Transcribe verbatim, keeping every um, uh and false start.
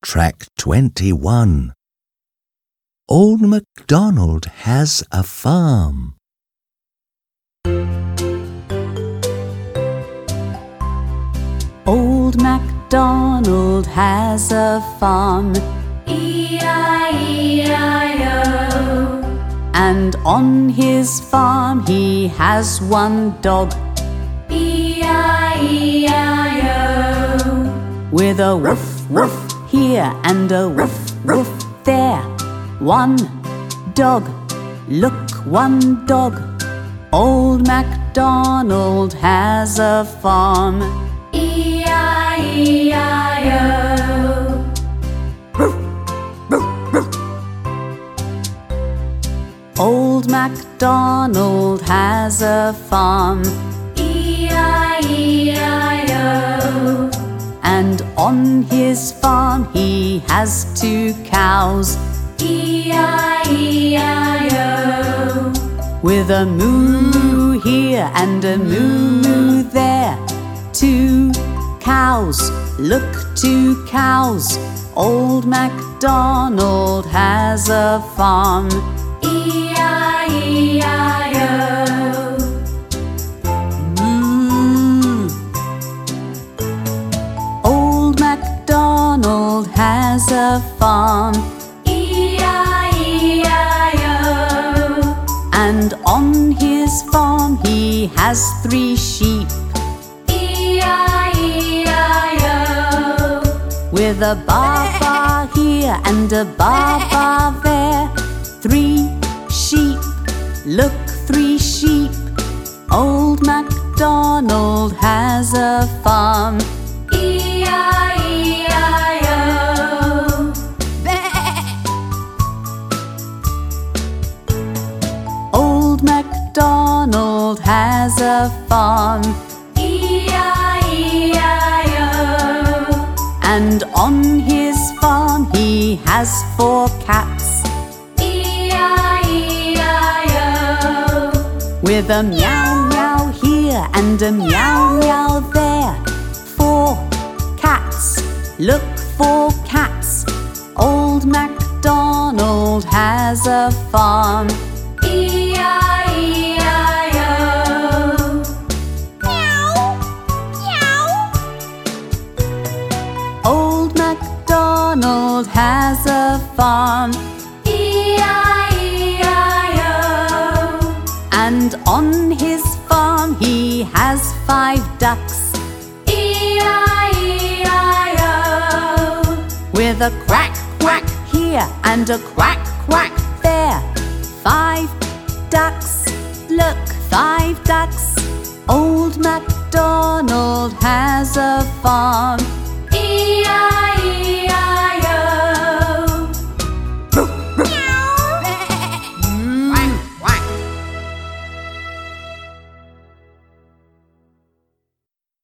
Track twenty-one. Old MacDonald has a farm. Old MacDonald has a farm, E I E I O. and on his farm he has one dog, E I E I O. with a woof woof here and a woof woof there. One dog, look, one dog. Old MacDonald has a farm. E I E I O. Old MacDonald has a farm, E I E I O. and on his farm he has two cows, E I E I O. with a moo here and a moo there. Two cows, look, two cows. Old MacDonald has a farm. E I E I O. Moo. Old MacDonald has a farm, E I E I O. and on his farm he has three sheep, E I E I O. with a baa-baa here and a baa-baa there. Three sheep, look, three sheep. Old MacDonald has a farm. E I E I O. Old MacDonald has a farm, E I E I O. and on his farm he has four cats, E I E I O. with a meow meow here and a meow meow there. Four cats, look, four cats. Old MacDonald has a farm. E I E I O. Old MacDonald has a farm, E I E I O. and on his farm he has five ducks, E I E I O. with a quack quack here and a quack quack there. Five ducks, look, five ducks. Old MacDonald has a farm.